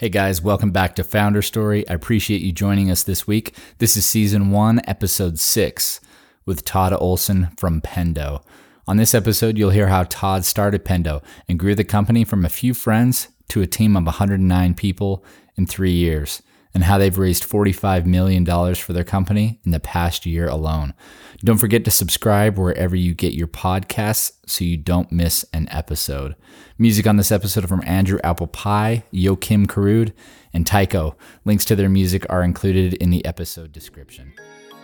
Hey guys, welcome back to Founder Story. I appreciate you joining us this week. This is Season 1, Episode 6 with Todd Olson from Pendo. On this episode, you'll hear how Todd started Pendo and grew the company from a few friends to a team of 109 people in 3 years, and how they've raised $45 million for their company in the past year alone. Don't forget to subscribe wherever you get your podcasts so you don't miss an episode. Music on this episode are from Andrew Apple Pie, Joachim Karud, and Tycho. Links to their music are included in the episode description.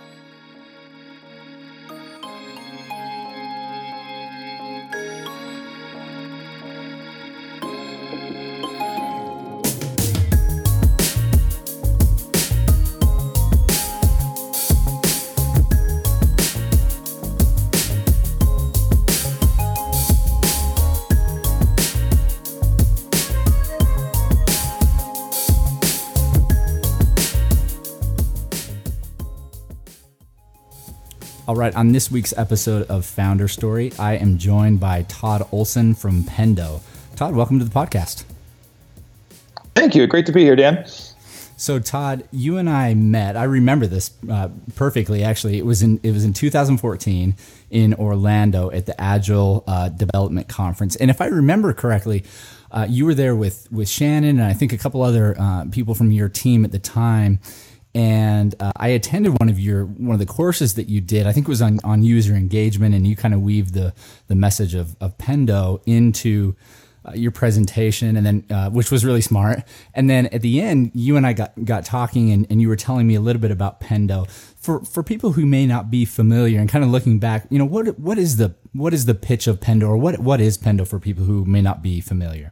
All right, on this week's episode of Founder Story, I am joined by Todd Olson from Pendo. Todd, welcome to the podcast. Thank you. Great to be here, Dan. So, Todd, you and I met. I remember this perfectly. Actually, it was in 2014 in Orlando at the Agile Development Conference. And if I remember correctly, you were there with Shannon and I think a couple other people from your team at the time. And I attended one of the courses that you did. I think it was on user engagement, and you kind of weaved the message of Pendo into your presentation, and then which was really smart. And then at the end, you and I got talking, and you were telling me a little bit about Pendo. For people who may not be familiar, and kind of looking back, you know, what is the pitch of Pendo, or what is Pendo for people who may not be familiar?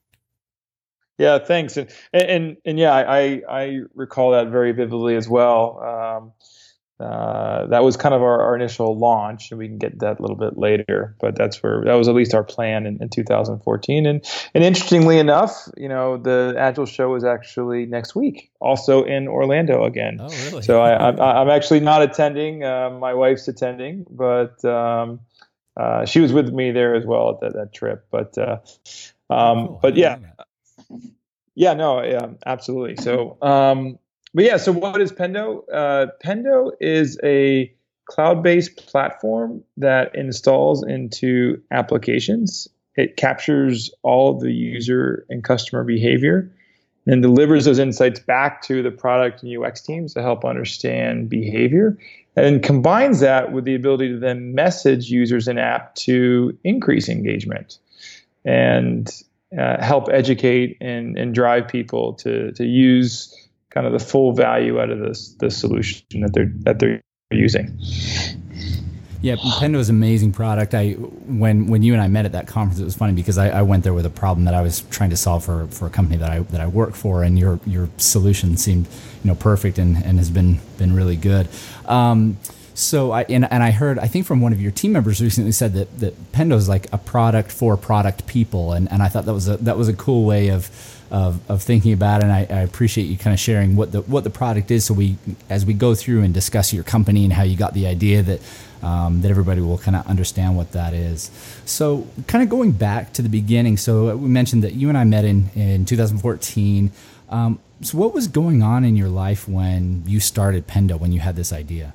Yeah, thanks. And yeah, I recall that very vividly as well. That was kind of our initial launch, and we can get that a little bit later. But that was at least our plan in 2014. And interestingly enough, you know, the Agile show is actually next week, also in Orlando again. Oh, really? So I'm actually not attending. My wife's attending, but she was with me there as well at that trip. But cool. But yeah. Yeah, no, yeah, absolutely. So, but yeah, so what is Pendo? Pendo is a cloud-based platform that installs into applications. It captures all of the user and customer behavior and delivers those insights back to the product and UX teams to help understand behavior, and combines that with the ability to then message users in app to increase engagement and help educate and drive people to use kind of the full value out of the solution that they're using. Yeah, Pendo is an amazing product. When you and I met at that conference, it was funny because I went there with a problem that I was trying to solve for a company that I work for, and your solution seemed, you know, perfect and has been really good. So I heard, I think from one of your team members recently said that Pendo is like a product for product people, and I thought that was a cool way of thinking about it. And I appreciate you kind of sharing what the product is, so as we go through and discuss your company and how you got the idea, that everybody will kind of understand what that is. So kind of going back to the beginning, so we mentioned that you and I met in 2014. So what was going on in your life when you started Pendo, when you had this idea?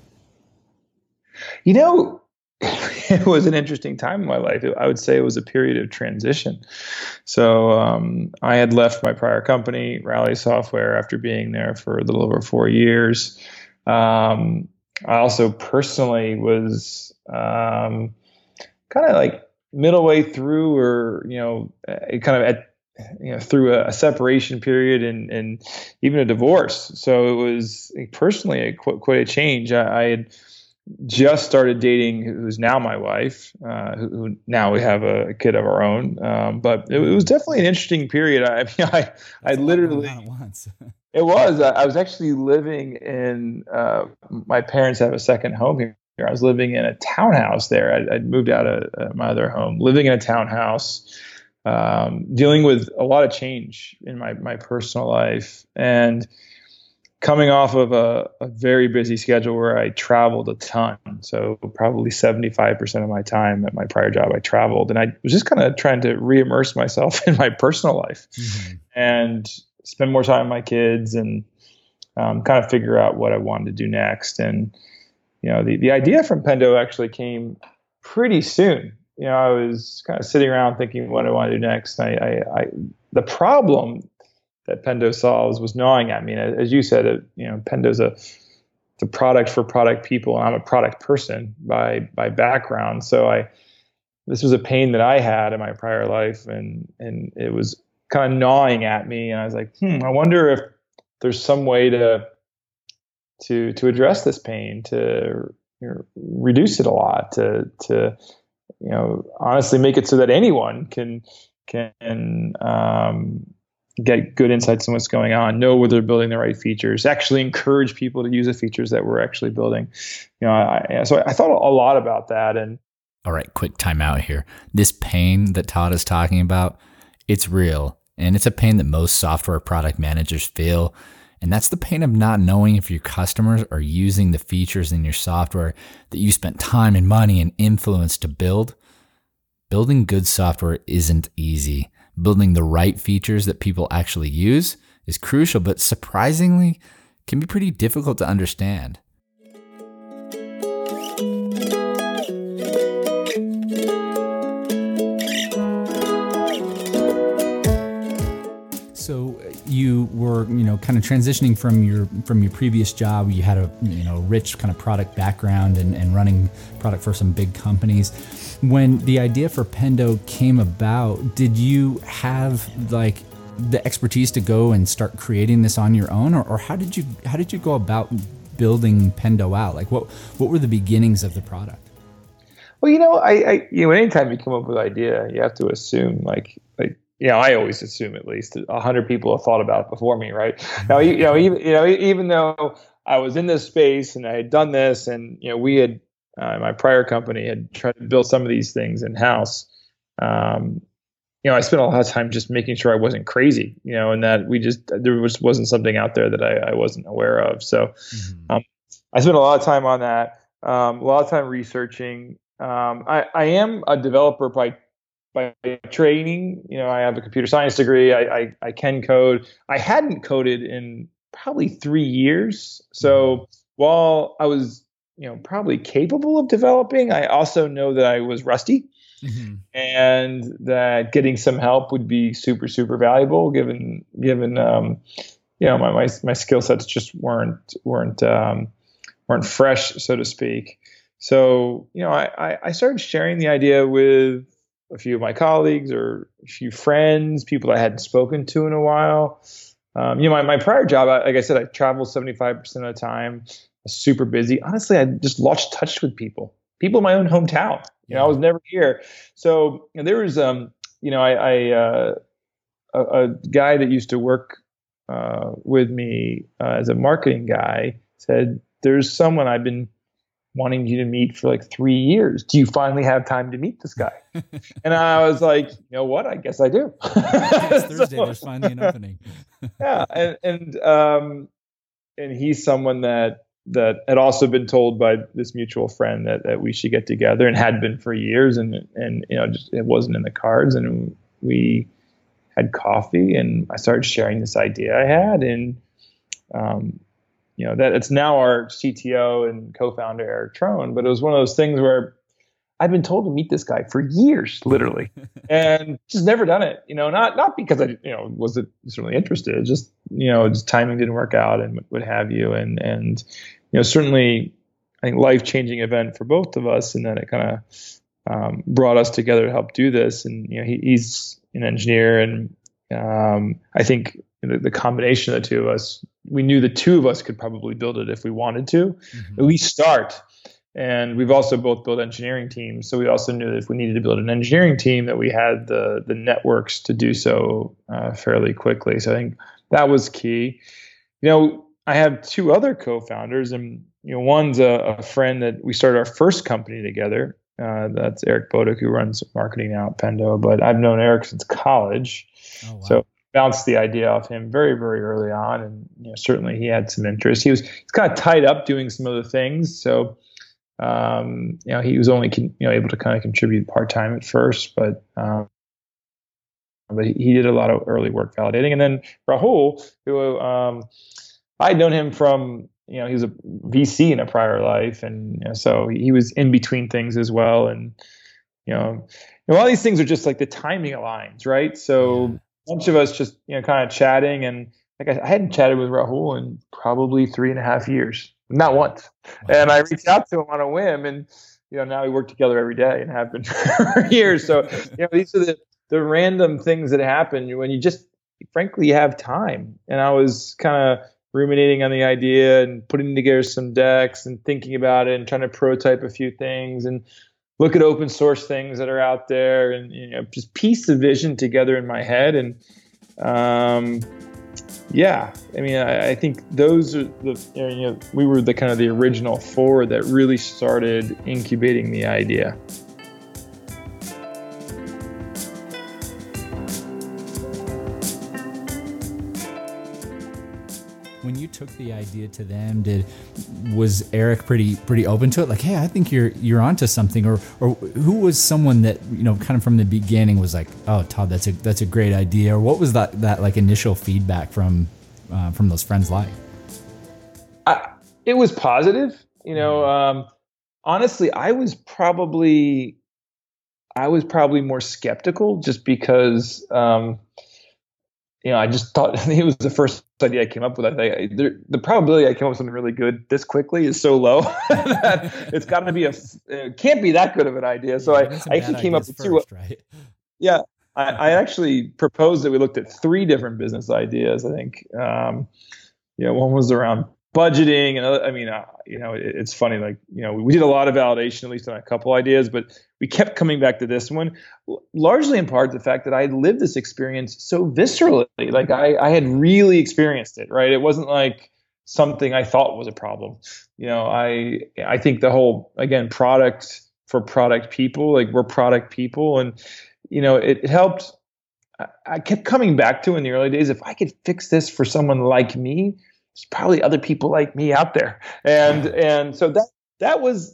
You know, it was an interesting time in my life. I would say it was a period of transition. So I had left my prior company, Rally Software, after being there for a little over 4 years. I also personally was kind of like middle way through, or, you know, kind of through a separation period and even a divorce. So it was personally quite a change. I had just started dating who's now my wife, who now we have a kid of our own. But it was definitely an interesting period. I literally, it was, I was actually living in, my parents have a second home here. I was living in a townhouse there. I'd moved out of my other home, living in a townhouse, dealing with a lot of change in my personal life, and coming off of a very busy schedule where I traveled a ton. So probably 75% of my time at my prior job, I traveled, and I was just kind of trying to re-immerse myself in my personal life. Mm-hmm. And spend more time with my kids and kind of figure out what I wanted to do next. And the idea from Pendo actually came pretty soon. I was kind of sitting around thinking what I want to do next. The problem that Pendo solves was gnawing at me. And as you said, Pendo's it's a product for product people, and I'm a product person by background. So this was a pain that I had in my prior life, and it was kind of gnawing at me. And I was like, I wonder if there's some way to address this pain, to reduce it a lot, to honestly make it so that anyone can get good insights on what's going on, know where they're building the right features, actually encourage people to use the features that we're actually building. So I thought a lot about that. And all right, quick time out here. This pain that Todd is talking about, it's real. And it's a pain that most software product managers feel. And that's the pain of not knowing if your customers are using the features in your software that you spent time and money and influence to build. Building good software isn't easy. Building the right features that people actually use is crucial, but surprisingly can be pretty difficult to understand. So you were, kind of transitioning from your previous job. You had a, rich kind of product background and running product for some big companies. When the idea for Pendo came about, did you have like the expertise to go and start creating this on your own, or how did you go about building Pendo out? Like what were the beginnings of the product? Well, anytime you come up with an idea, you have to assume I always assume at least 100 people have thought about it before me, right? Now, even though I was in this space and I had done this, and we had my prior company had tried to build some of these things in house. I spent a lot of time just making sure I wasn't crazy, and that there wasn't something out there that I wasn't aware of. So I spent a lot of time on that, a lot of time researching. I am a developer by training. I have a computer science degree. I can code. I hadn't coded in probably 3 years. So while I was, probably capable of developing, I also know that I was rusty, and that getting some help would be super, super valuable given my skill sets just weren't fresh, so to speak. So, I started sharing the idea with a few of my colleagues or a few friends, people I hadn't spoken to in a while. My prior job, like I said, I traveled 75% of the time. I was super busy. Honestly, I just lost touch with people in my own hometown. I was never here. So there was, a guy that used to work with me as a marketing guy said, "There's someone I've been wanting you to meet for like 3 years. Do you finally have time to meet this guy?" And I was like, "You know what? I guess I do." It's Thursday. There's finally an opening. Yeah, and he's someone that had also been told by this mutual friend that we should get together, and had been for years, and just it wasn't in the cards. And we had coffee, and I started sharing this idea I had, and that it's now our CTO and co-founder, Eric Trone, but it was one of those things where I've been told to meet this guy for years, literally, and just never done it. Not because I, wasn't certainly interested, just timing didn't work out and what have you. And certainly I think life-changing event for both of us, and that it kind of brought us together to help do this. And, he's an engineer, and I think the combination of the two of us, we knew the two of us could probably build it if we wanted to, at least start. And we've also both built engineering teams. So we also knew that if we needed to build an engineering team, that we had the networks to do so fairly quickly. So I think that was key. I have two other co-founders, and one's a friend that we started our first company together. That's Eric Bodek, who runs marketing now at Pendo. But I've known Eric since college. Oh, wow. So bounced the idea off him very, very early on, and certainly he had some interest. He's kind of tied up doing some other things, so he was only able to kind of contribute part time at first, but but he did a lot of early work validating. And then Rahul, who I'd known him from, he was a VC in a prior life, and so he was in between things as well. And a lot of these things are just like the timing aligns, right? So a bunch of us just kind of chatting, and like I hadn't chatted with Rahul in probably 3.5 years, not once. And I reached out to him on a whim, and now we work together every day and have been for years. So these are the random things that happen when you just frankly have time. And I was kind of ruminating on the idea and putting together some decks and thinking about it and trying to prototype a few things and look at open source things that are out there, and just piece the vision together in my head. And I think those are we were the kind of the original four that really started incubating the idea. When you took the idea to them, was Eric pretty open to it? Like, hey, I think you're onto something, or who was someone that kind of from the beginning was like, oh, Todd, that's a great idea, or what was that like initial feedback from those friends like? It was positive. Honestly, I was probably more skeptical just because. I just thought it was the first idea I came up with. I think the probability I came up with something really good this quickly is so low that it's got to be it can't be that good of an idea. So I actually came up with two. Right? Yeah, I actually proposed that we looked at 3 different business ideas. I think, one was around budgeting, and it's funny. Like, we did a lot of validation, at least on a couple ideas, but we kept coming back to this one, largely in part the fact that I had lived this experience so viscerally. Like I had really experienced it, right? It wasn't like something I thought was a problem. I think the whole, again, product for product people, like we're product people, and it helped. I kept coming back to in the early days, if I could fix this for someone like me, there's probably other people like me out there. And so that was,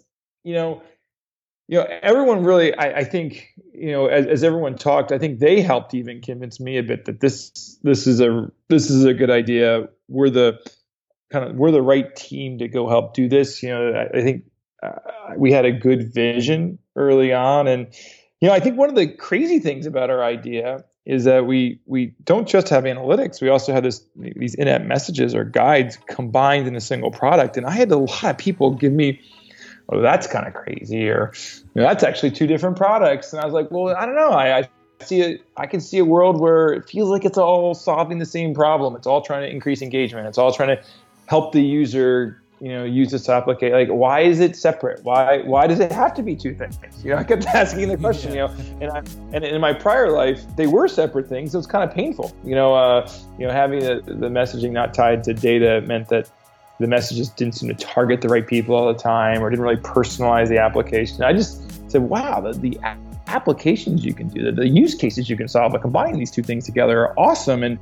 everyone really, I think, as everyone talked, I think they helped even convince me a bit that this is a good idea. We're the right team to go help do this. I think we had a good vision early on. And, I think one of the crazy things about our idea is that we don't just have analytics. We also have these in-app messages or guides combined in a single product. And I had a lot of people give me, oh, that's kind of crazy, or that's actually 2 different products. And I was like, well, I don't know. I can see a world where it feels like it's all solving the same problem. It's all trying to increase engagement. It's all trying to help the user use this application. Like, why is it separate? Why does it have to be 2 things? I kept asking the question, and in my prior life, they were separate things. So it's kind of painful, having the messaging not tied to data meant that the messages didn't seem to target the right people all the time, or didn't really personalize the application. I just said, wow, the applications you can do, the use cases you can solve by combining these 2 things together are awesome. And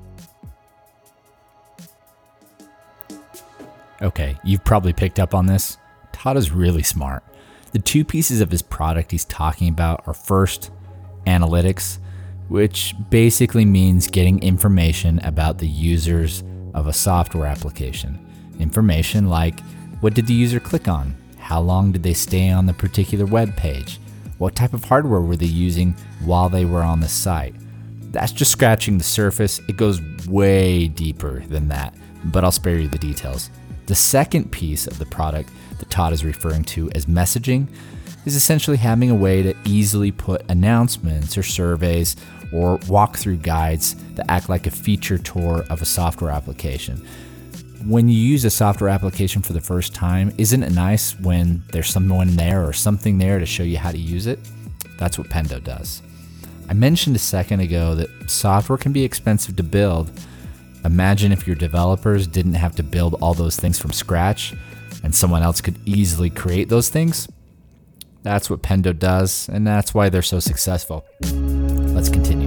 okay, you've probably picked up on this. Todd is really smart. The 2 pieces of his product he's talking about are, first, analytics, which basically means getting information about the users of a software application. Information like, what did the user click on? How long did they stay on the particular web page? What type of hardware were they using while they were on the site? That's just scratching the surface. It goes way deeper than that, but I'll spare you the details. The second piece of the product that Todd is referring to as messaging is essentially having a way to easily put announcements or surveys or walkthrough guides that act like a feature tour of a software application. When you use a software application for the first time, isn't it nice when there's someone there or something there to show you how to use it? That's what Pendo does. I mentioned a second ago that software can be expensive to build. Imagine if your developers didn't have to build all those things from scratch and someone else could easily create those things. That's what Pendo does, and that's why they're so successful. Let's continue.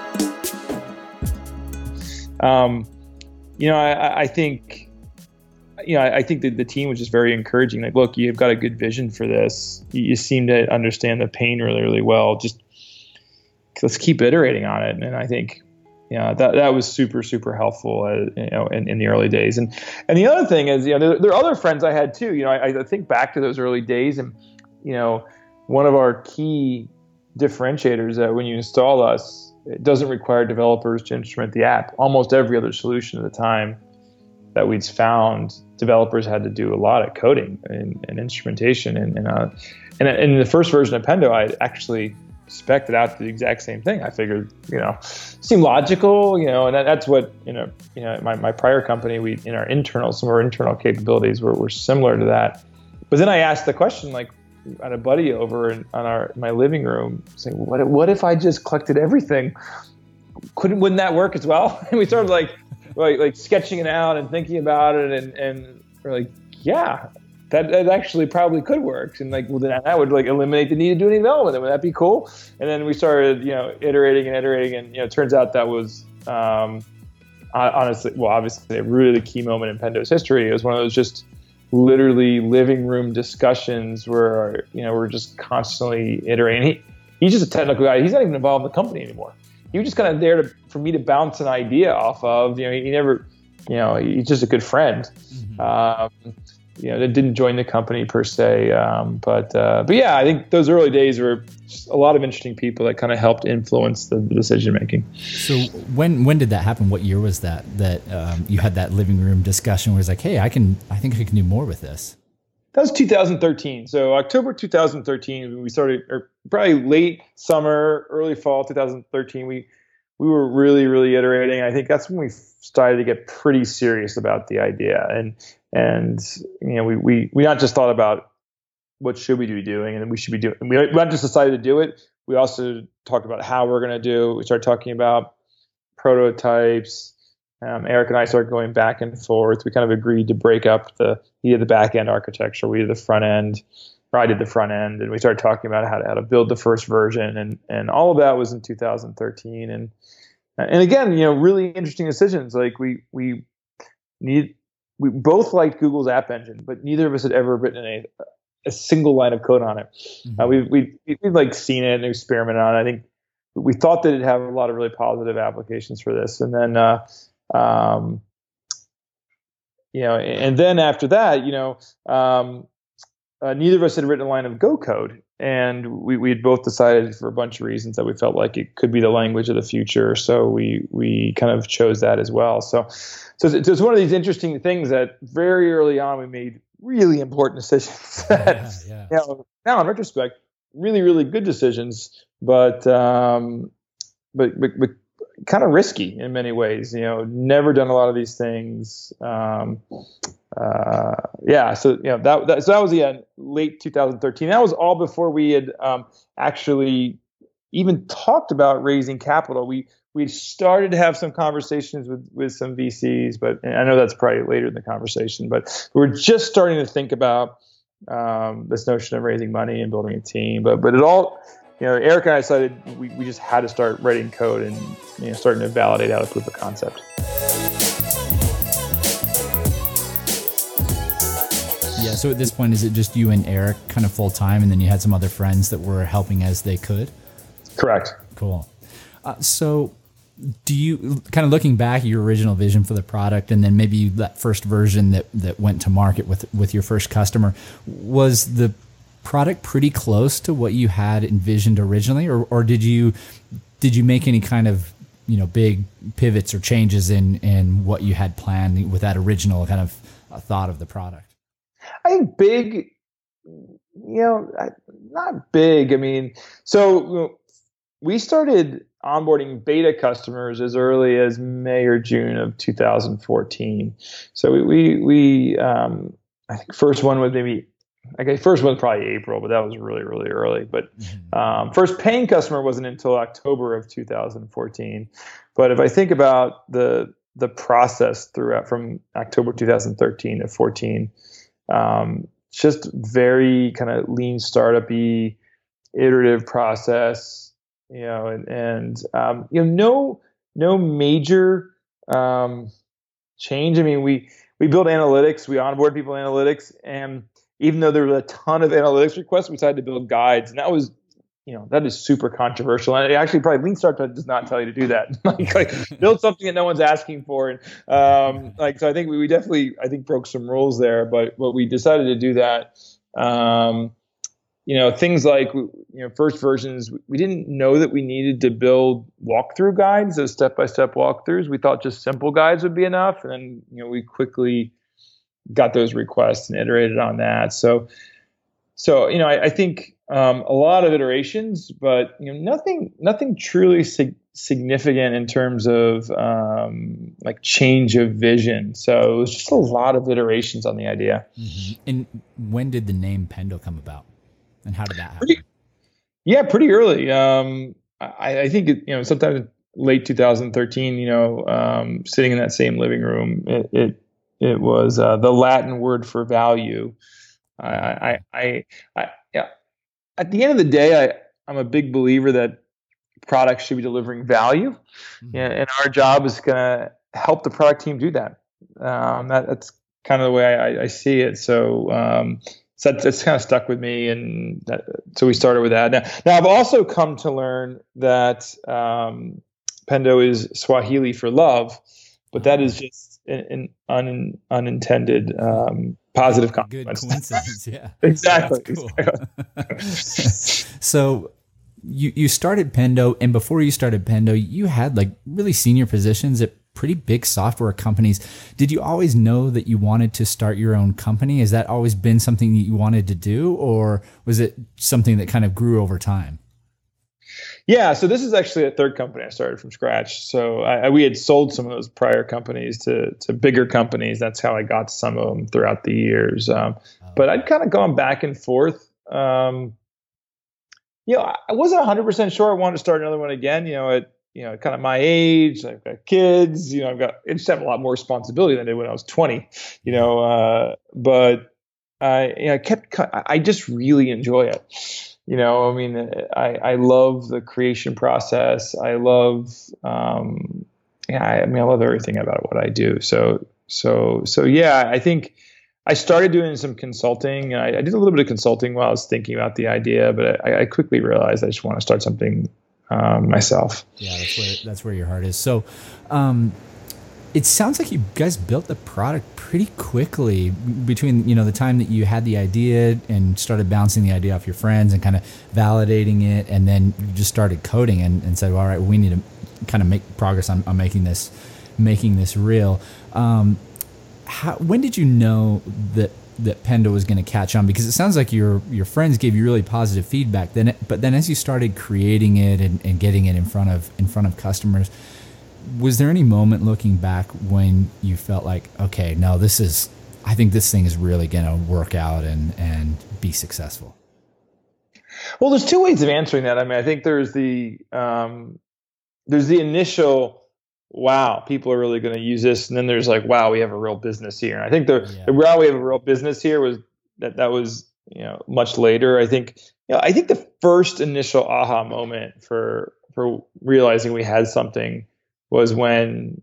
I think I think that the team was just very encouraging. Like, look, you've got a good vision for this. You seem to understand the pain really, really well. Just let's keep iterating on it. And I think, that was super, super helpful, in the early days. And the other thing is, there are other friends I had too. I think back to those early days, and one of our key differentiators that when you install us, it doesn't require developers to instrument the app. Almost every other solution at the time that we'd found, developers had to do a lot of coding and instrumentation. And in the first version of Pendo, I actually spec'd it out the exact same thing. I figured, seemed logical, and that's what, my prior company, some of our internal capabilities were similar to that. But then I asked the question, like, I had a buddy over in my living room saying, what if I just collected everything? Wouldn't that work as well? And we started like sketching it out and thinking about it, and we're like, yeah, that actually probably could work. And then that would eliminate the need to do any development. And would that be cool? And then we started, iterating, and it turns out that was honestly, well, obviously a really key moment in Pendo's history. It was one of those just literally living room discussions where we're just constantly iterating. He's just a technical guy. He's not even involved in the company anymore. He was just kind of there for me to bounce an idea off of. He never, he's just a good friend. Mm-hmm. That didn't join the company per se, but yeah, I think those early days were just a lot of interesting people that kind of helped influence the decision making. So when did that happen? What year was that you had that living room discussion where it's like, hey, I think I can do more with this? That was 2013. So October 2013, we started, or probably late summer, early fall 2013. We were really, really iterating. I think that's when we started to get pretty serious about the idea, and we not just thought about what should we be doing, and we should be doing. We not just decided to do it. We also talked about how we're going to do it. We started talking about prototypes. Eric and I started going back and forth. We kind of agreed to break up he did the back end architecture, we did the front end, or I did the front end, and we started talking about how to build the first version, and all of that was in 2013. And again, really interesting decisions. Like we both liked Google's App Engine, but neither of us had ever written a single line of code on it. Mm-hmm. We've seen it and experimented on it. I think we thought that it'd have a lot of really positive applications for this, and then and then after that, neither of us had written a line of Go code, and we had both decided for a bunch of reasons that we felt like it could be the language of the future. So we kind of chose that as well. So it's one of these interesting things that very early on we made really important decisions. Yeah. Now in retrospect, really, really good decisions, but kind of risky in many ways. Never done a lot of these things. So that was late 2013. That was all before we had actually even talked about raising capital. We started to have some conversations with some VCs, but I know that's probably later in the conversation. But we're just starting to think about this notion of raising money and building a team. But it all, Eric and I decided we just had to start writing code and starting to validate out a proof of concept. Yeah. So at this point, is it just you and Eric kind of full time, and then you had some other friends that were helping as they could? Correct. Cool. So do you, kind of looking back at your original vision for the product, and then maybe that first version that went to market with your first customer, was the product pretty close to what you had envisioned originally, or did you make any kind of big pivots or changes in what you had planned with that original kind of thought of the product? I think big, not big. I mean, so we started onboarding beta customers as early as May or June of 2014. So we I think first one was probably April, but that was really, really early. But first paying customer wasn't until October of 2014. But if I think about the process throughout from October 2013 to 14, just very kind of lean startup-y, iterative process. No major change. I mean, we built analytics, we onboard people in analytics, and even though there was a ton of analytics requests, we decided to build guides, and that was, that is super controversial. And actually, probably Lean Startup does not tell you to do that. like build something that no one's asking for. And so I think we definitely, broke some rules there. But we decided to do that. Things like, first versions, we didn't know that we needed to build walkthrough guides, those step-by-step walkthroughs. We thought just simple guides would be enough. And then, we quickly got those requests and iterated on that. So I think a lot of iterations, but nothing truly significant in terms of like change of vision. So it was just a lot of iterations on the idea. Mm-hmm. And when did the name Pendo come about, and how did that happen? Pretty early. I think sometime in late 2013. Sitting in that same living room, it was the Latin word for value. At the end of the day, I'm a big believer that products should be delivering value, and our job is going to help the product team do that. That's kind of the way I see it. So that's kind of stuck with me, and so we started with that. Now I've also come to learn that Pendo is Swahili for love, but that is just an unintended positive consequence. Good coincidence, yeah. Exactly. Cool. So you started Pendo, and before you started Pendo, you had like really senior positions at pretty big software companies. Did you always know that you wanted to start your own company? Has that always been something that you wanted to do, or was it something that kind of grew over time? Yeah, so this is actually a third company I started from scratch. So we had sold some of those prior companies to bigger companies. That's how I got to some of them throughout the years. But I'd kind of gone back and forth. I wasn't 100% sure I wanted to start another one again. At kind of my age, I've got kids. I just have a lot more responsibility than I did when I was 20. But I just really enjoy it. I love the creation process. I love, I love everything about what I do. So yeah, I think I started doing some consulting. I did a little bit of consulting while I was thinking about the idea, but I quickly realized I just want to start something myself. Yeah, that's where your heart is. So, it sounds like you guys built the product pretty quickly between, the time that you had the idea and started bouncing the idea off your friends and kind of validating it. And then you just started coding and said, well, all right, we need to kind of make progress on making this real. When did you know that Pendo was going to catch on? Because it sounds like your friends gave you really positive feedback. But then as you started creating it and getting it in front of customers, was there any moment looking back when you felt like, okay, no, I think this thing is really going to work out and be successful? Well, there's two ways of answering that. I think there's the initial, wow, people are really going to use this. And then there's like, wow, we have a real business here. And I think the wow, we have a real business here was that was, much later. I think the first initial aha moment for realizing we had something was when,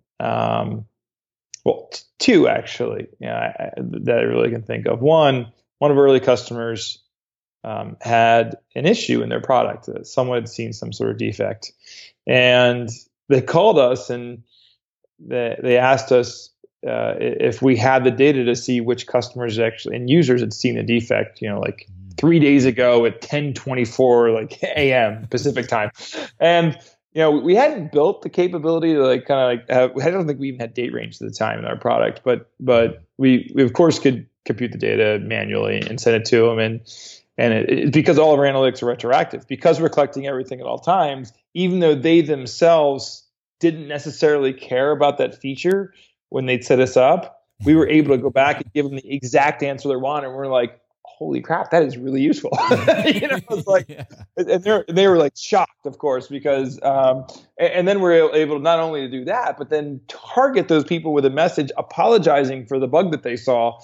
two actually, that I really can think of. One of our early customers had an issue in their product. Someone had seen some sort of defect, and they called us and they asked us if we had the data to see which customers actually and users had seen the defect. 3 days ago at 10:24 a.m. Pacific time, and we hadn't built the capability to I don't think we even had date range at the time in our product, but we of course could compute the data manually and send it to them. And it's because all of our analytics are retroactive, because we're collecting everything at all times, even though they themselves didn't necessarily care about that feature when they'd set us up, we were able to go back and give them the exact answer they wanted. And we're like, holy crap, that is really useful. It's like, and they were shocked, of course, because, and then we're able not only to do that, but then target those people with a message apologizing for the bug that they saw.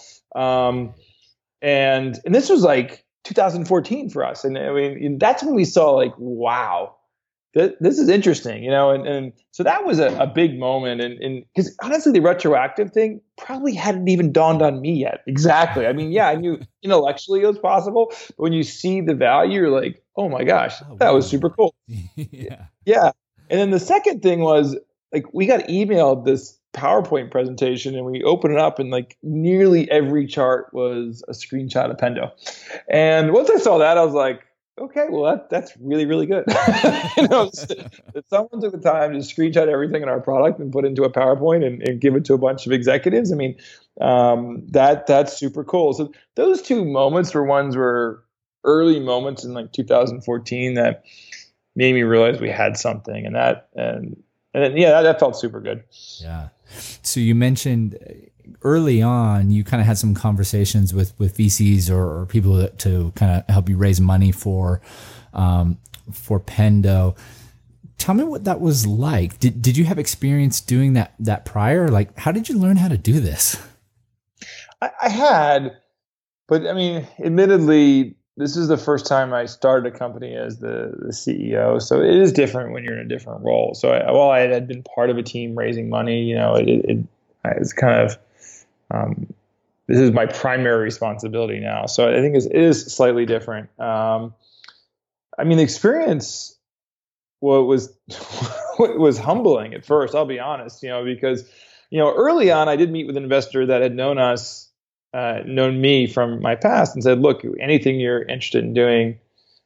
And this was 2014 for us. And that's when we saw wow, this is interesting, and so that was a big moment. And because honestly, the retroactive thing probably hadn't even dawned on me yet. Exactly. I mean, yeah, I knew intellectually it was possible, but when you see the value, you're like, oh my gosh, that was super cool. Yeah. Yeah. And then the second thing was like, we got emailed this PowerPoint presentation and we opened it up and like nearly every chart was a screenshot of Pendo. And once I saw that, I was like, okay, well, that's really, really good. If someone took the time to screenshot everything in our product and put into a PowerPoint and give it to a bunch of executives, I mean, that's super cool. So those two moments were early moments in like 2014 that made me realize we had something, and then, yeah, that felt super good. Yeah. So you mentioned early on, you kind of had some conversations with VCs or people to kind of help you raise money for Pendo. Tell me what that was like. Did you have experience doing that prior? Like, how did you learn how to do this? I had, but I mean, admittedly, this is the first time I started a company as the CEO. So it is different when you're in a different role. So while I had been part of a team raising money, it was kind of, this is my primary responsibility now. So I think it is slightly different. I mean, the experience was humbling at first, I'll be honest, because, early on I did meet with an investor that had known me from my past and said, look, anything you're interested in doing,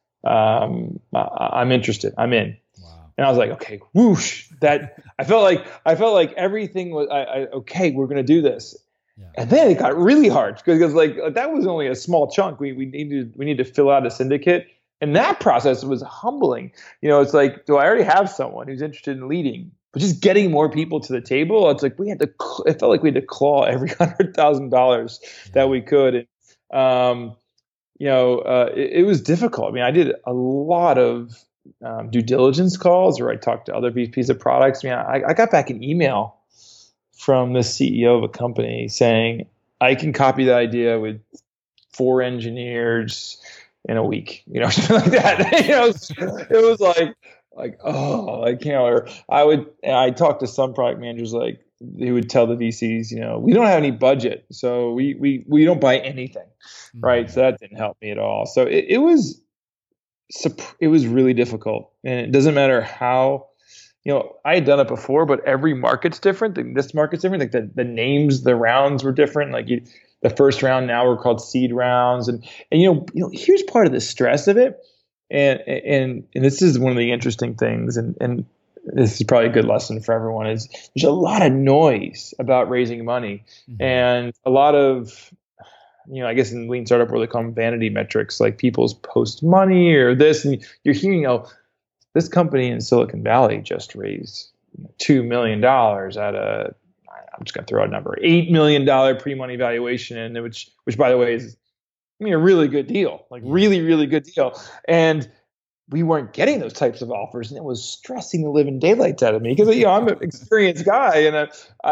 I'm interested. I'm in. Wow. And I was like, okay, whoosh. That I felt like everything was okay, we're going to do this. Yeah. And then it got really hard because like that was only a small chunk. We need to fill out a syndicate. And that process was humbling. It's like, do I already have someone who's interested in leading? But just getting more people to the table, it's like it felt like we had to claw every $100,000 that we could. And, it was difficult. I mean, I did a lot of due diligence calls where I talked to other VPs of products. I mean, I got back an email from the CEO of a company saying, I can copy the idea with 4 engineers in a week, something like that. It was like, oh, I can't. Or I talked to some product managers, like they would tell the VCs, we don't have any budget, so we don't buy anything, right? So that didn't help me at all. So it was really difficult, and it doesn't matter how, I had done it before, but every market's different. This market's different. Like the names, the rounds were different. Like the first round now were called seed rounds, and here's part of the stress of it. And this is one of the interesting things, and this is probably a good lesson for everyone, is there's a lot of noise about raising money, and a lot of, I guess in lean startup world they call them vanity metrics, like people's post money or this, and you're hearing, this company in Silicon Valley just raised $2 million at I'm just going to throw out a number, $8 million pre-money valuation, and which by the way is, a really good deal, like really, really good deal. And we weren't getting those types of offers, and it was stressing the living daylights out of me because I'm an experienced guy, and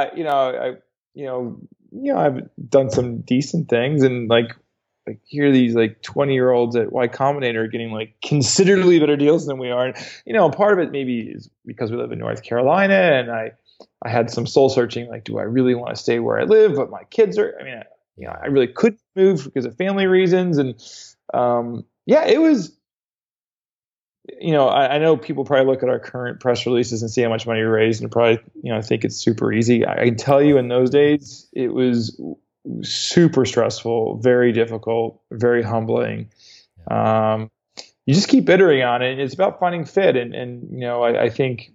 I've done some decent things, and like hear these like 20-year-olds at Y Combinator getting like considerably better deals than we are. And, part of it maybe is because we live in North Carolina, and I had some soul searching, like, do I really want to stay where I live? But my kids are, I really couldn't move because of family reasons. And it was, I know people probably look at our current press releases and see how much money we raised and probably, think it's super easy. I can tell you in those days, it was super stressful, very difficult, very humbling. You just keep iterating on it. And it's about finding fit. And I think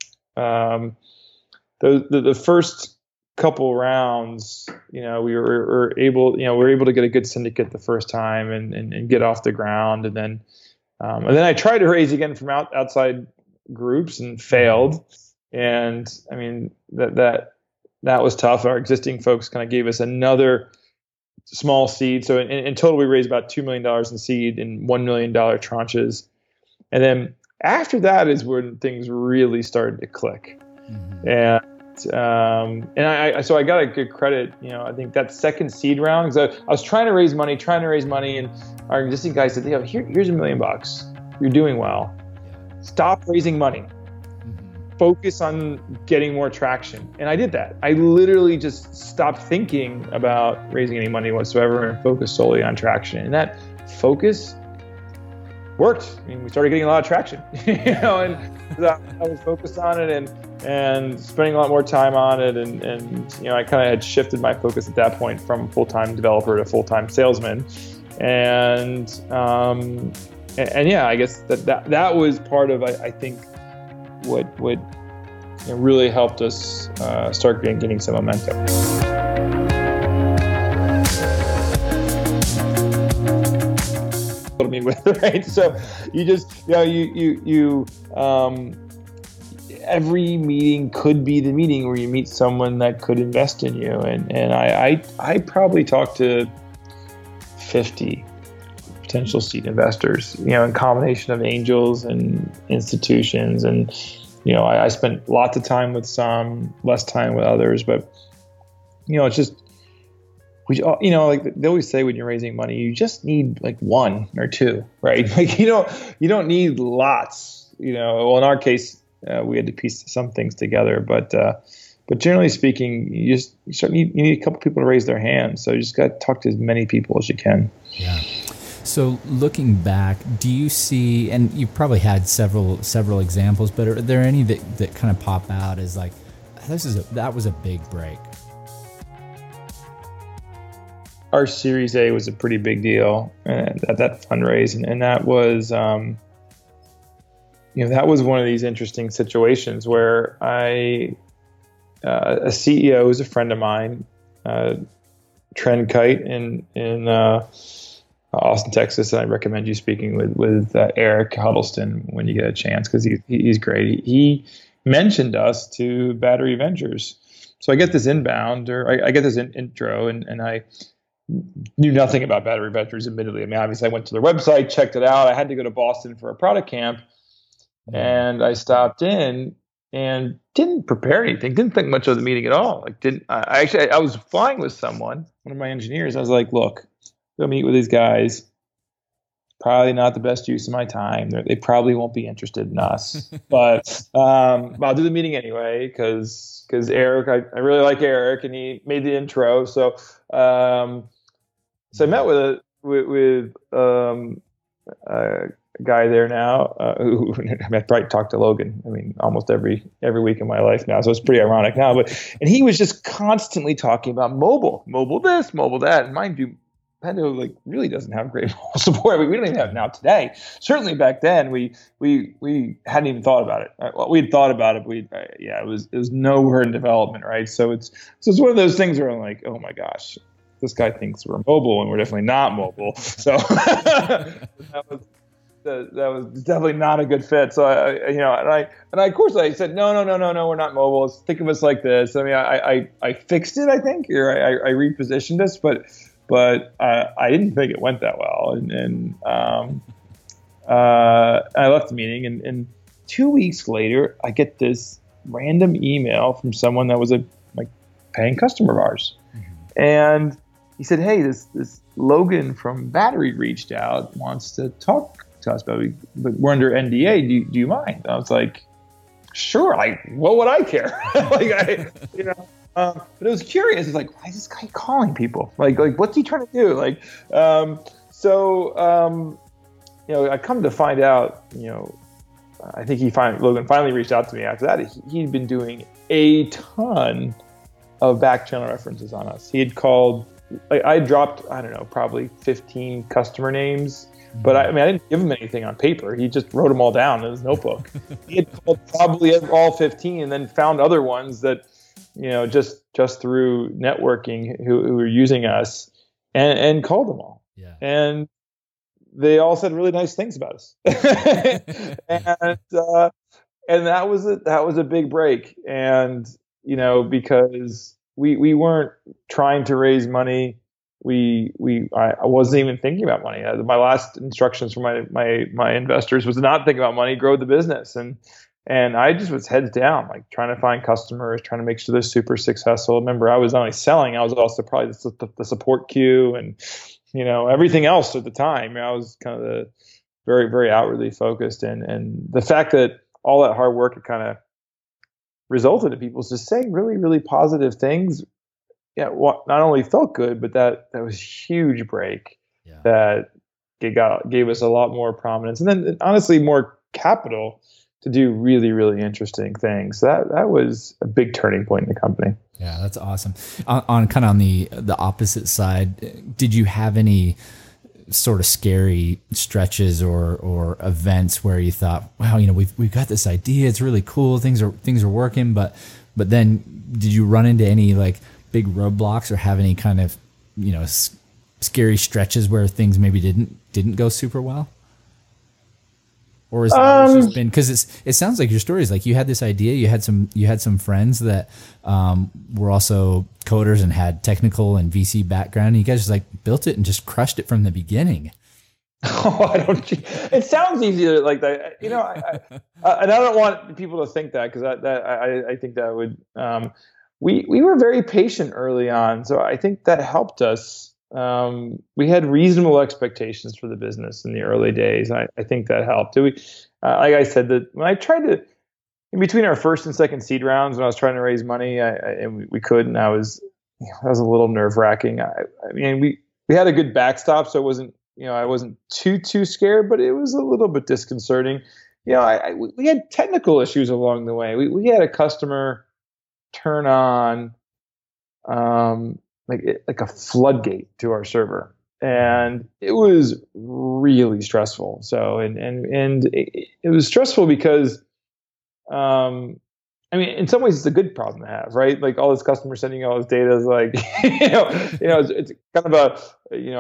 the first couple rounds, we were able to get a good syndicate the first time and get off the ground. And then I tried to raise again from outside groups and failed. And I mean, that was tough. Our existing folks kind of gave us another small seed. So in total, we raised about $2 million in seed in $1 million tranches. And then after that is when things really started to click. And I got a good credit. I think that second seed round, because I was trying to raise money, and our existing guy said, here's $1 million. You're doing well. stop raising money, focus on getting more traction. And I did that. I literally just stopped thinking about raising any money whatsoever and focused solely on traction. And that focus worked. I mean, we started getting a lot of traction, and I was focused on it and spending a lot more time on it. And I kind of had shifted my focus at that point from full-time developer to full-time salesman. And yeah, I guess that was part of, I think, what really helped us start getting some momentum. Me with, right? So you just, every meeting could be the meeting where you meet someone that could invest in you. And I probably talked to 50 potential seed investors, in combination of angels and institutions. And, I spent lots of time with some, less time with others, but, it's just, like they always say when you're raising money, you just need like one or two, right? Like, you don't need lots, well, in our case, we had to piece some things together, but generally speaking, you need a couple people to raise their hands. So you just got to talk to as many people as you can. Yeah. So looking back, do you see, and you probably had several examples, but are there any that kind of pop out as like, that was a big break? Our Series A was a pretty big deal at that fundraise, and that was, that was one of these interesting situations where a CEO who's a friend of mine, Trend Kite in Austin, Texas, and I recommend you speaking with Eric Huddleston when you get a chance, because he's great. He mentioned us to Battery Ventures, so I get this inbound, or I get this intro, and I knew nothing about Battery Ventures, admittedly. I mean, obviously, I went to their website, checked it out. I had to go to Boston for a product camp, and I stopped in and didn't prepare anything. Didn't think much of the meeting at all. I was flying with one of my engineers. I was like, "Look, go meet with these guys. Probably not the best use of my time. They probably won't be interested in us, but I'll do the meeting anyway because Eric, I really like Eric, and he made the intro. So I met with a guy there now who I probably talked to Logan. I mean, almost every week in my life now, so it's pretty ironic now. And he was just constantly talking about mobile this, mobile that, and mind you, Pendo really doesn't have great mobile support. We don't even have it now today. Certainly back then, we hadn't even thought about it. Well, we had thought about it, but it was nowhere in development, right? So it's one of those things where I'm like, oh my gosh, this guy thinks we're mobile, and we're definitely not mobile. So that was definitely not a good fit. So I of course I said no, we're not mobile. Think of us like this. I mean, I fixed it, I think, or I repositioned us, but I didn't think it went that well, and I left the meeting, and 2 weeks later, I get this random email from someone that was a paying customer of ours, and he said, "Hey, this Logan from Battery reached out, wants to talk to us, but we're under NDA. Do you mind?" I was like, "Sure. What would I care?" But it was curious. It's like, why is this guy calling people? Like what's he trying to do? I come to find out, I think Logan finally reached out to me after that. He'd been doing a ton of back channel references on us. He had called, I dropped, I don't know, probably 15 customer names, but I didn't give him anything on paper. He just wrote them all down in his notebook. He had called probably all 15 and then found other ones that, just through networking who were using us and called them all. Yeah. And they all said really nice things about us. and that was a big break. And, because we weren't trying to raise money. I wasn't even thinking about money. My last instructions for my investors was to not think about money, grow the business. And I just was heads down, trying to find customers, trying to make sure they're super successful. Remember, I was not only selling, I was also probably the support queue and, everything else at the time. I was kind of very, very outwardly focused. And the fact that all that hard work, it kind of resulted in people just saying really, really positive things. Yeah, well, not only felt good, but that was a huge break. Yeah. That gave us a lot more prominence, and then honestly more capital to do really, really interesting things. So that was a big turning point in the company. Yeah, that's awesome. On kind of on the opposite side, did you have any sort of scary stretches or events where you thought, wow, we've got this idea, it's really cool, things are working, but then did you run into any like big roadblocks or have any kind of scary stretches where things maybe didn't go super well? Or is that just been, because it sounds like your story is like you had this idea, you had some friends that were also coders and had technical and VC background, and you guys just like built it and just crushed it from the beginning. It sounds easier like that, and I don't want people to think that, because I think that would we were very patient early on, so I think that helped us. We had reasonable expectations for the business in the early days. I think that helped. Like I said, that when I tried to, in between our first and second seed rounds, when I was trying to raise money, and we couldn't, that was a little nerve wracking. I mean, we had a good backstop, so it wasn't, I wasn't too scared, but it was a little bit disconcerting. We had technical issues along the way. We had a customer turn on, like a floodgate to our server, and it was really stressful. So and it was stressful because in some ways it's a good problem to have, right? Like all this customer sending you all this data is like it's kind of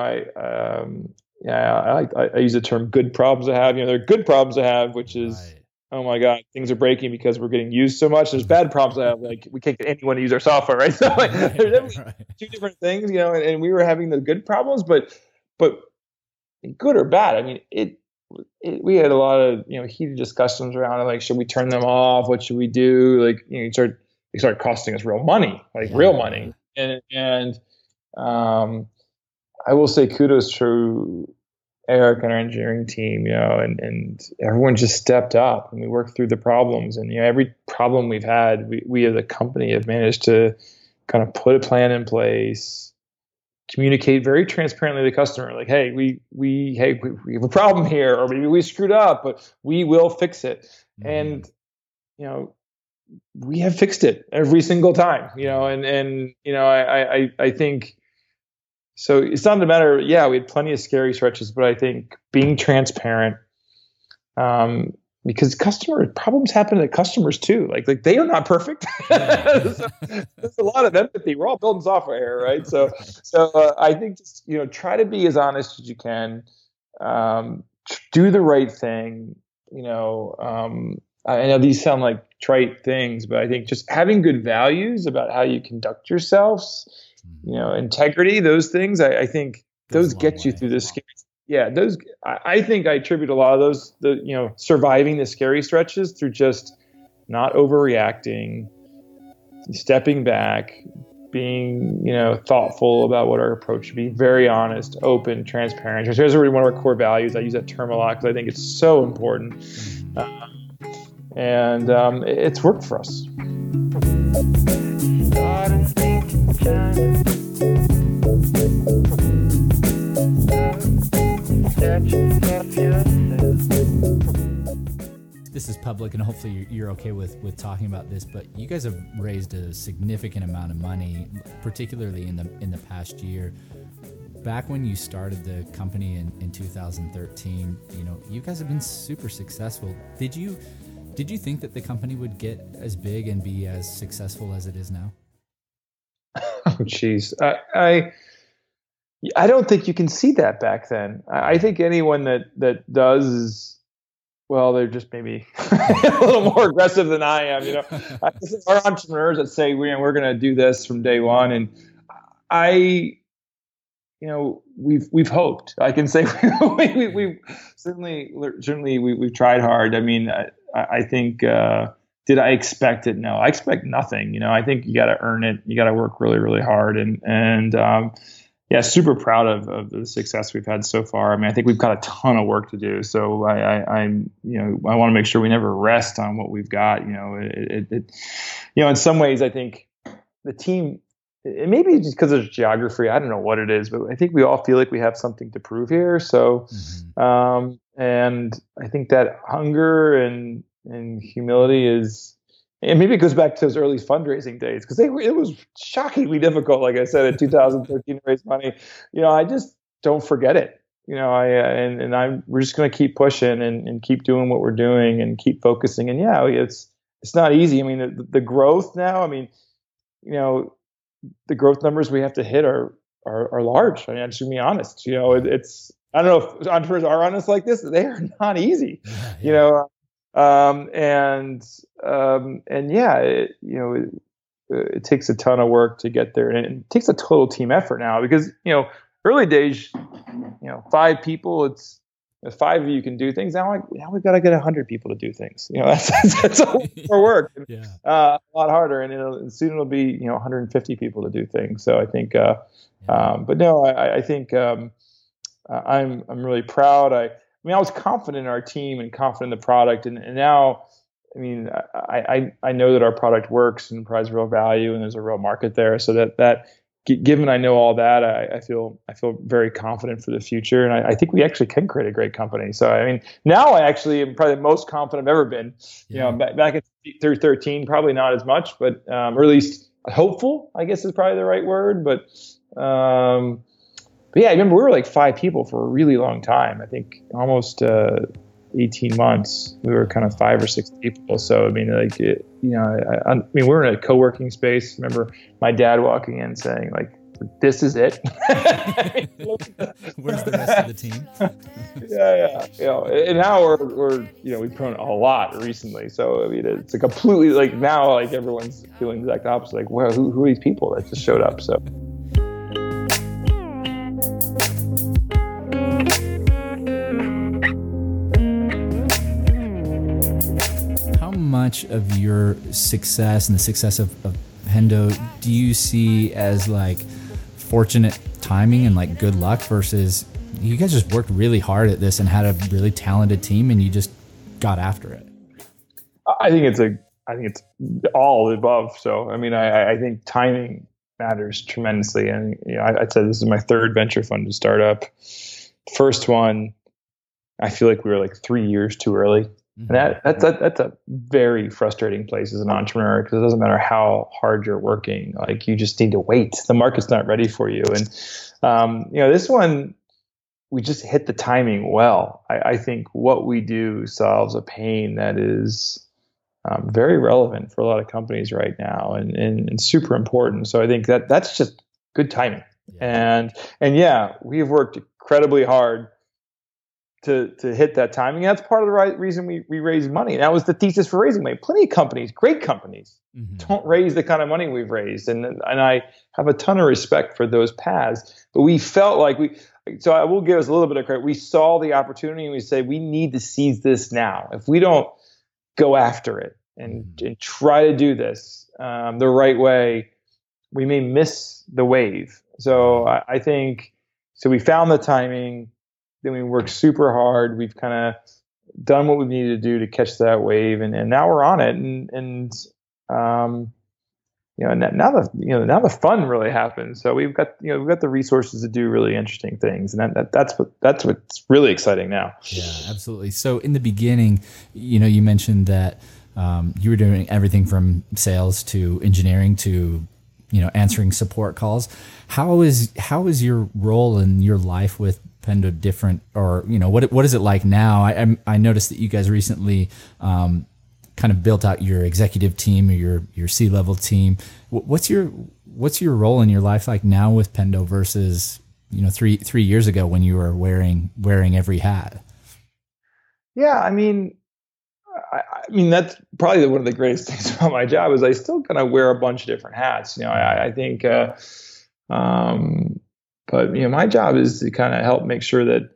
I use the term good problems to have. There are good problems to have, which is right. Oh my God, things are breaking because we're getting used so much. There's bad problems I have, like we can't get anyone to use our software, right? So like, there's two different things, and we were having the good problems, but good or bad. I mean, we had a lot of heated discussions around it, like should we turn them off? What should we do? Like they start costing us real money, real money, and I will say kudos to Eric and our engineering team, and everyone just stepped up and we worked through the problems. And every problem we've had, we as a company have managed to kind of put a plan in place, communicate very transparently to the customer, like, hey, we have a problem here, or maybe we screwed up, but we will fix it. Mm-hmm. And we have fixed it every single time. I think. So it's not a matter. Yeah, we had plenty of scary stretches, but I think being transparent, because customer problems happen to customers too. Like they are not perfect. So there's a lot of empathy. We're all building software here, right? So I think just try to be as honest as you can. Do the right thing. I know these sound like trite things, but I think just having good values about how you conduct yourselves. Integrity, those things, I think those get you through the scary. Yeah, those, I think I attribute a lot of those, surviving the scary stretches through just not overreacting, stepping back, being, thoughtful about what our approach should be, very honest, open, transparent. Which is really one of our core values. I use that term a lot because I think it's so important. And it's worked for us. This is public, and hopefully you're okay with talking about this, but you guys have raised a significant amount of money, particularly in the past year. Back when you started the company in 2013, you guys have been super successful. Did you think that the company would get as big and be as successful as it is now? Oh, geez. I don't think you can see that back then. I think anyone that does is, well, they're just maybe a little more aggressive than I am. Our entrepreneurs that say we're going to do this from day one, and we've hoped. I can say we've certainly we've tried hard. I mean, I think. Did I expect it? No, I expect nothing. I think you got to earn it. You got to work really, really hard. And yeah, super proud of the success we've had so far. I mean, I think we've got a ton of work to do. So I'm, I want to make sure we never rest on what we've got. In some ways, I think the team, it may be just because of geography. I don't know what it is, but I think we all feel like we have something to prove here. So, and I think that hunger and humility is, and maybe it goes back to those early fundraising days, because it was shockingly difficult, like I said, in 2013 to raise money. I just don't forget it. We're just going to keep pushing and keep doing what we're doing and keep focusing. And yeah, it's not easy. I mean, the growth now, I mean, the growth numbers we have to hit are large. I mean, I'm just gonna be honest. It's, I don't know if entrepreneurs are honest like this. They are not easy. Yeah. It takes a ton of work to get there, and it takes a total team effort now, because early days, 5 people, it's 5 of you can do things. Now we've got to get 100 people to do things. That's a lot more work. Yeah. A lot harder, and soon it'll be 150 people to do things. So I think, but no, I think I'm really proud. I was confident in our team and confident in the product, and now, I mean, I know that our product works and provides real value, and there's a real market there. So that given I know all that, I feel very confident for the future, and I think we actually can create a great company. So I mean, now I actually am probably the most confident I've ever been. Back in 2013, probably not as much, but or at least hopeful, I guess is probably the right word. But yeah, I remember we were like 5 people for a really long time. I think almost 18 months. We were kind of 5 or 6 people. So I mean, we were in a co-working space. I remember my dad walking in saying, like, "This is it." Where's the rest of the team? Yeah. And now we're we've grown a lot recently. So I mean, it's a completely, like, now, like, everyone's feeling the exact opposite. Like, well, who are these people that just showed up? So. Much of your success and the success of Pendo do you see as like fortunate timing and like good luck, versus you guys just worked really hard at this and had a really talented team and you just got after it? I think it's all of the above. So I mean, I think timing matters tremendously. And I'd say this is my 3rd venture fund to start up. First one, I feel like we were like 3 years too early. And that's a very frustrating place as an entrepreneur, because it doesn't matter how hard you're working, like, you just need to wait. The market's not ready for you. And this one, we just hit the timing well. I think what we do solves a pain that is very relevant for a lot of companies right now, and super important. So I think that's just good timing. Yeah. And yeah, we've worked incredibly hard to hit that timing. That's part of the right reason we raised money. And that was the thesis for raising money. Plenty of companies, great companies, don't raise the kind of money we've raised. And I have a ton of respect for those paths. But we felt like so I will give us a little bit of credit. We saw the opportunity and we say, we need to seize this now. If we don't go after it and try to do this the right way, we may miss the wave. So I think, so we found the timing. Then we worked super hard. We've kind of done what we needed to do to catch that wave, and now we're on it. Now the fun really happens. So we've got the resources to do really interesting things, and that's what's really exciting now. Yeah, absolutely. So in the beginning, you mentioned that you were doing everything from sales to engineering to answering support calls. How is your role in your life with Pendo different, or what is it like now? I noticed that you guys recently kind of built out your executive team or your C-level team. What's your role in your life like now with Pendo versus 3 years ago when you were wearing every hat? Yeah, I mean that's probably one of the greatest things about my job is I still kind of wear a bunch of different hats. I think. But my job is to kind of help make sure that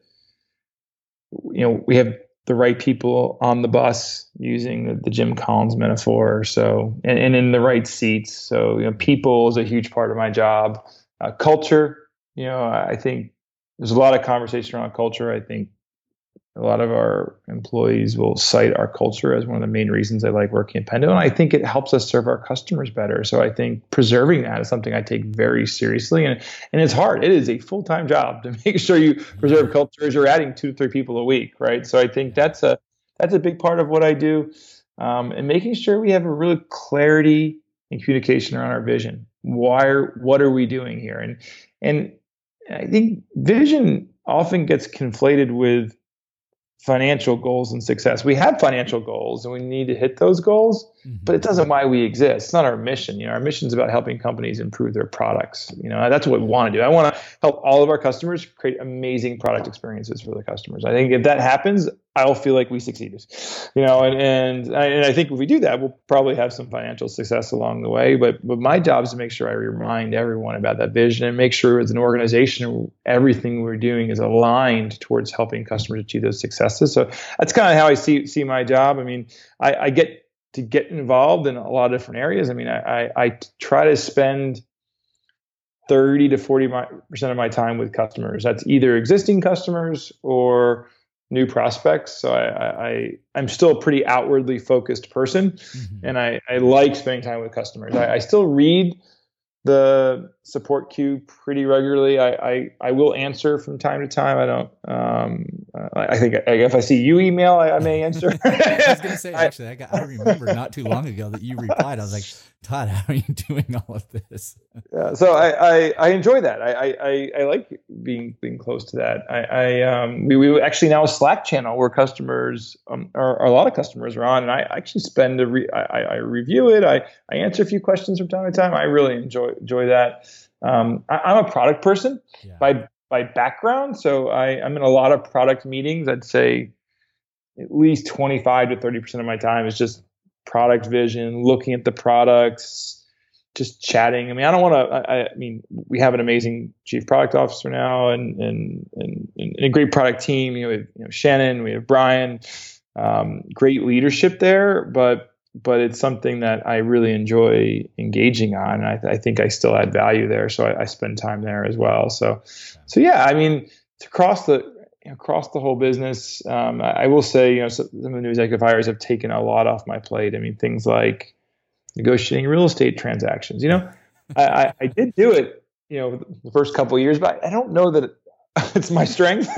we have the right people on the bus, using the Jim Collins metaphor. So and in the right seats. So people is a huge part of my job. Culture I think there's a lot of conversation around culture. I think a lot of our employees will cite our culture as one of the main reasons they like working at Pendo. And I think it helps us serve our customers better. So I think preserving that is something I take very seriously. And it's hard. It is a full-time job to make sure you preserve culture as you're adding 2 to 3 people a week, right? So I think that's a big part of what I do. And making sure we have a real clarity and communication around our vision. What are we doing here? And I think vision often gets conflated with financial goals and success. We have financial goals and we need to hit those goals, but it doesn't why we exist. It's not our mission. Our mission is about helping companies improve their products. That's what we want to do. I want to help all of our customers create amazing product experiences for their customers. I think if that happens, I'll feel like we succeeded. And I think if we do that, we'll probably have some financial success along the way. But my job is to make sure I remind everyone about that vision and make sure as an organization, everything we're doing is aligned towards helping customers achieve those successes. So that's kind of how I see my job. I mean, I get to get involved in a lot of different areas. I mean, I try to spend 30 to 40% of my time with customers. That's either existing customers or new prospects. So I'm still a pretty outwardly focused person, and I like spending time with customers. I still read the support queue pretty regularly. I will answer from time to time. I don't. I think if I see you email, I may answer. I was going to say, actually, I remember not too long ago that you replied. I was like, Todd, how are you doing all of this? Yeah, so I enjoy that. I like being close to that. We actually now a Slack channel where customers or a lot of customers are on, and I actually spend I review it. I answer a few questions from time to time. I really enjoy that. I'm a product person by background, so I'm in a lot of product meetings. I'd say at least 25 to 30% of my time is just product vision, looking at the products, just chatting. I mean, I don't want to. I mean, we have an amazing chief product officer now, and a great product team. We have Shannon, we have Brian, great leadership there, but it's something that I really enjoy engaging on, and I think I still add value there, so I spend time there as well. So yeah, I mean, it's across the whole business. I will say, some of the new executive hires have taken a lot off my plate. I mean, things like negotiating real estate transactions. I did do it, the first couple of years, but I don't know that it's my strength.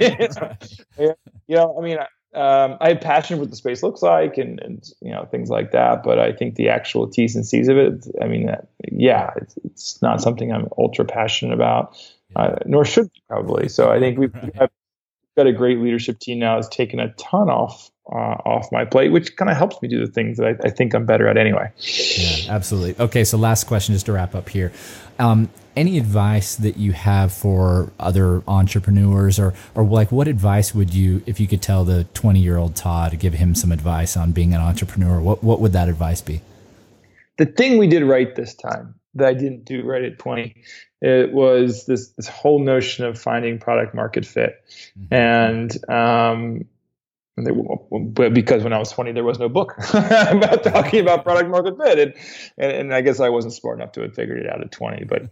I mean, I have passion for what the space looks like and things like that, but I think the actual T's and C's of it, I mean, it's not something I'm ultra passionate about, nor should be probably. So I think we've got a great leadership team now that's taken a ton off my plate, which kind of helps me do the things that I think I'm better at anyway. Yeah, absolutely. Okay, so last question just to wrap up here. Any advice that you have for other entrepreneurs or like what advice would you, if you could tell the 20-year-old Todd to give him some advice on being an entrepreneur, what would that advice be? The thing we did right this time that I didn't do right at 20, it was this whole notion of finding product market fit. And because when I was 20, there was no book about talking about product market fit, and I guess I wasn't smart enough to have figured it out at 20. But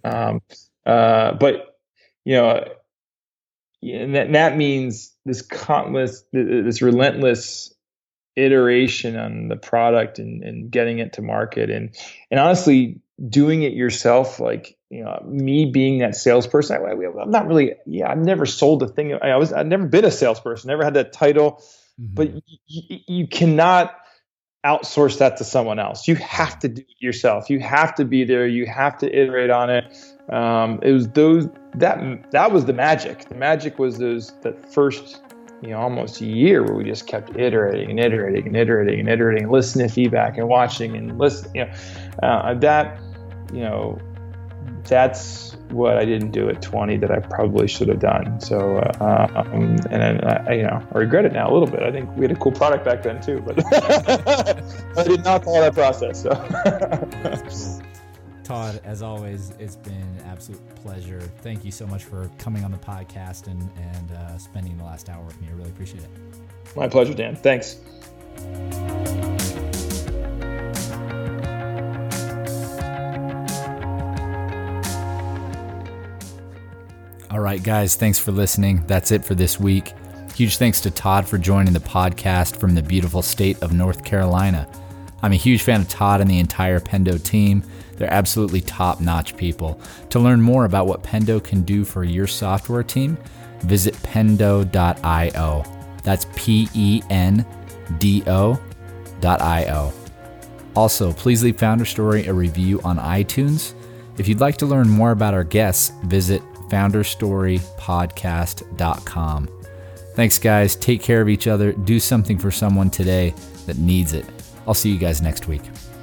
and that means this relentless iteration on the product and getting it to market, and honestly doing it yourself. Like me being that salesperson, I'm not really. I've never sold a thing. I've never been a salesperson. Never had that title. But you cannot outsource that to someone else. You have to do it yourself. You have to be there. You have to iterate on it. It was that was the magic. The magic was that first almost a year where we just kept iterating and iterating and iterating and iterating, listening to feedback and watching and listening. That's what I didn't do at 20 that I probably should have done. So, and then I regret it now a little bit. I think we had a cool product back then too, but I did not follow that process. So. Todd, as always, it's been an absolute pleasure. Thank you so much for coming on the podcast and spending the last hour with me. I really appreciate it. My pleasure, Dan. Thanks. All right, guys, thanks for listening. That's it for this week. Huge thanks to Todd for joining the podcast from the beautiful state of North Carolina. I'm a huge fan of Todd and the entire Pendo team. They're absolutely top-notch people. To learn more about what Pendo can do for your software team, visit pendo.io. That's PENDO.io. Also, please leave Founder Story a review on iTunes. If you'd like to learn more about our guests, visit founderstorypodcast.com. Thanks, guys. Take care of each other. Do something for someone today that needs it. I'll see you guys next week.